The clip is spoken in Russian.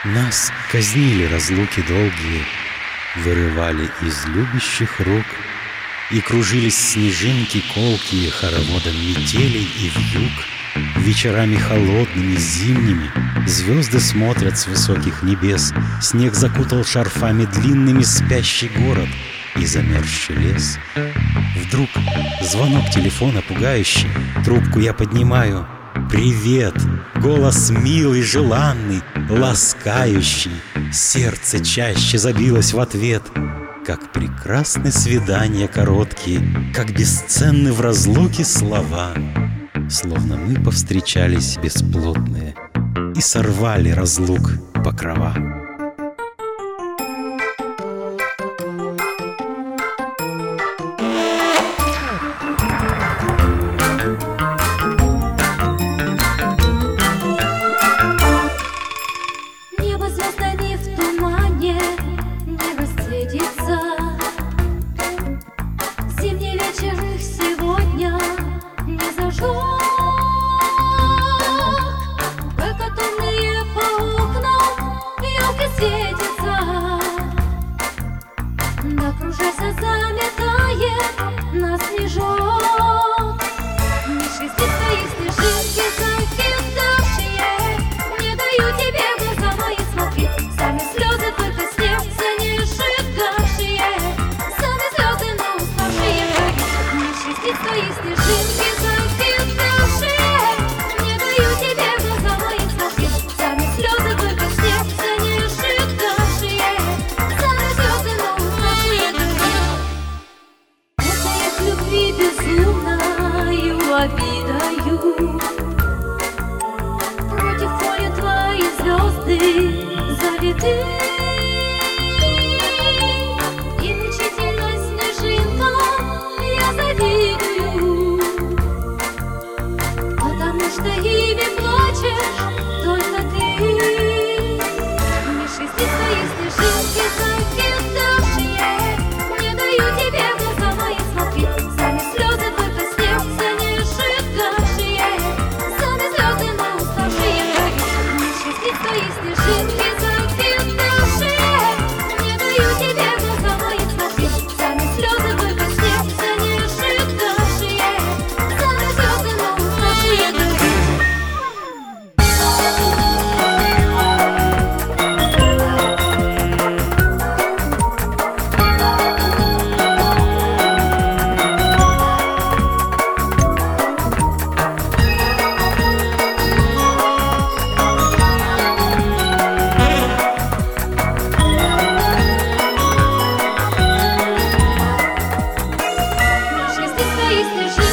Нас казнили разлуки долгие, вырывали из любящих рук, и кружились снежинки колкие хороводом метелей и вьюг. Вечерами холодными, зимними звезды смотрят с высоких небес. Снег закутал шарфами длинными спящий город и замерзший лес. Вдруг звонок телефона пугающий, трубку я поднимаю. Привет! Голос милый, желанный, ласкающий. Сердце чаще забилось в ответ. Как прекрасны свидания короткие, как бесценны в разлуке слова. Словно мы повстречались бесплотные и сорвали разлук покрова. Небо звездами в тумане не расцветится. Зимний вечер их сегодня не зажег. Гакатонные по окнам елки светятся. Да кружася заметает на снежок. Не шелестит твои снежинки закидавшие. Не даю тебе глаза мои смотреть. Сами слезы только сердце не сжигавшие. Сами слезы, но уставшие гореть. Не шелестит твои снежинки закидавшие. Не даю тебе глаза мои смотреть. Сами слезы только сердце не сжигавшие. Сами слезы, но уставшие гореть. Это я к любви безумною обидою. Против воли твои звезды залиты. И мучительно снежинкам я завидую, потому что ими плачешь только ты. Не шелестит твои снежинки закидавшие. Не даю тебе глаза мои смотреть. Сами слезы только сердце не сжигавшие. Сами слезы, но уставшие гореть. Не шелестит твои снежинки закидавшие. Не даю тебе глаза мои смотреть. Сами слезы только сердце не сжигавшие. Сами слезы, но уставшие гореть. Шелестит твои снежинки